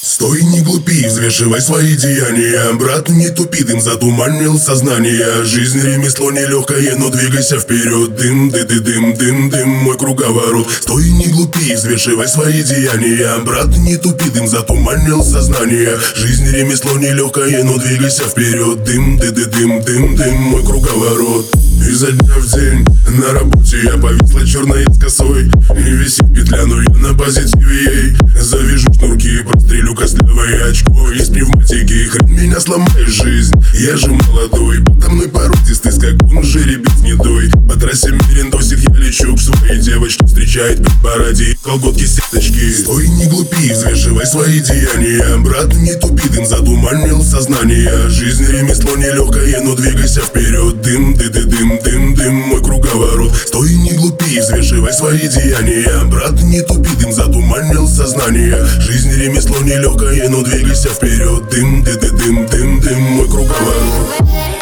Стой, не глупи, взвешивай свои деяния. Брат, не тупи, дым затуманил сознание. Жизнь ремесло нелегкое, но двигайся вперед. Дым, дым, мой круговорот. Стой, не глупи, взвешивай свои деяния. Брат, не тупи, дым затуманил сознание. Жизнь ремесло нелегкое, но двигайся вперед. Дым, дым, мой круговорот. Изо дня в день на работе я повисла черной с косой. И висит петля, но я на позитиве ей. Завяжу шнурки, прострелю костлявое очко. Из пневматики хрен меня сломает жизнь. Я же молодой, подо мной породистый скакун, жеребец гнедой. По трассе мерендосик я лечу к своей девочке. Встречает при параде колготки сеточки. Стой, не глупи, взвешивай свои деяния. Брат, не тупи, дым затуманил сознание. Жизнь ремесло нелегкое, но двигайся вперед. Дым, мой круговорот. Стой, не глупи, взвешивай свои деяния. Брат, не тупи, дым затуманил сознание. Жизнь ремесло нелегкое, но двигайся вперед. Дым, мой круговорот.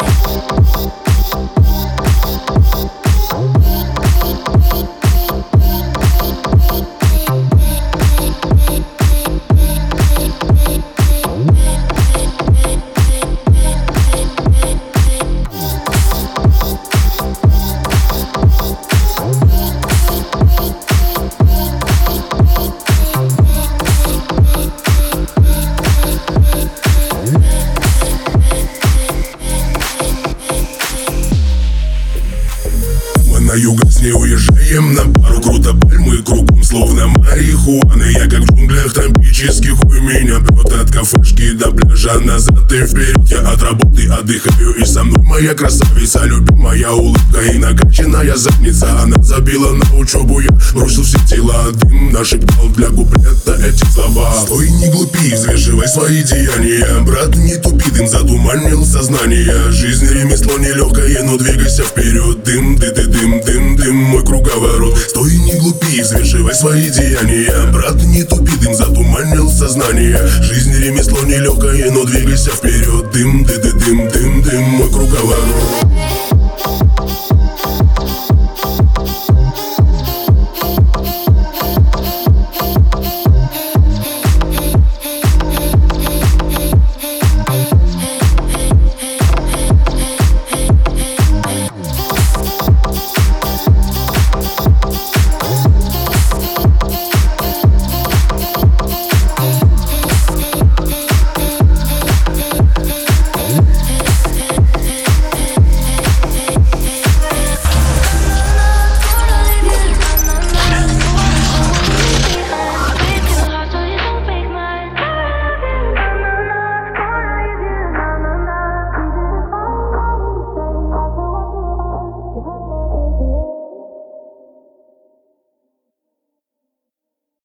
На юго с ней уезжаем на пару, круто пальмы кругом, словно марихуаны. Я как в джунглях тропических, хуй меня прет от кафешки до пляжа, назад и вперед. Я от работы отдыхаю, и со мной моя красавица, любимая улыбка и накачанная задница. Она забила на учебу, я бросил все дела. Дым нашептал для куплета эти слова. Стой, не глупи, взвешивай свои деяния. Брат, не тупи, дым затуманил сознание. Жизнь ремесло нелегкое, но двигайся вперед. Дым, мой круговорот. Стой, не глупи, взвешивай свои деяния. Брат, не тупи, дым затуманил сознание. Жизнь ремесло нелегкое, но двигайся вперед. Дым, мой круговорот.